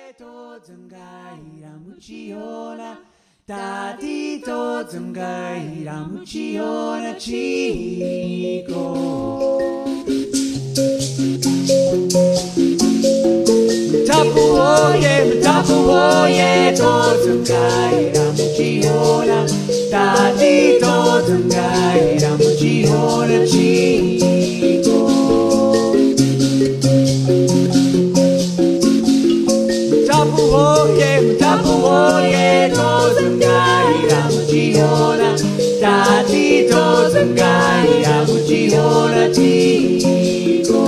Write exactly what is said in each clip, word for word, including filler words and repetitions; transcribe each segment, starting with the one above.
to zungai ramuchiona Tati to zungai ramuchiona chico Tapu oye, tapu oye to zungai ramuchiona Tati to zungai ramuchiona chico Tapu oye, tapu oye to zungai ramuchiona Tati to zungai ramuchiona chico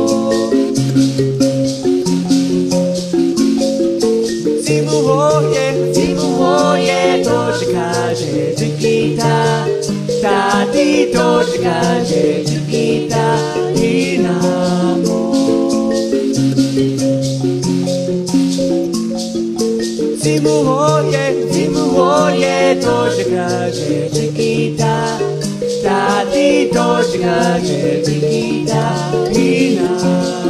Zimu oye, zimu oye to chikaje chikita Tati to chikaje chikita Hinamo Zimu oye, zimu oye to chikaje chikita Tati to chikaje chikita Hinamo